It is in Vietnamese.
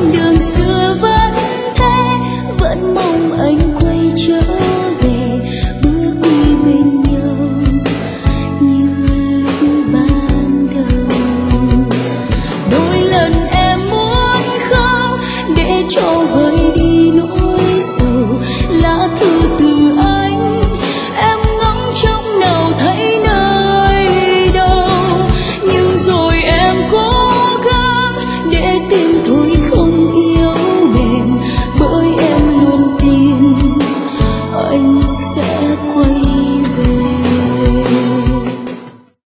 con đường xưa vẫn thế, vẫn mong anh quay trở về, bước đi bên nhau như lúc ban đầu. Đôi lần em muốn khóc để cho vơi đi nỗi sầu, lá thư từ anh em ngóng trông nào thấy nơi đâu, nhưng rồi em cố gắng để tìm thôi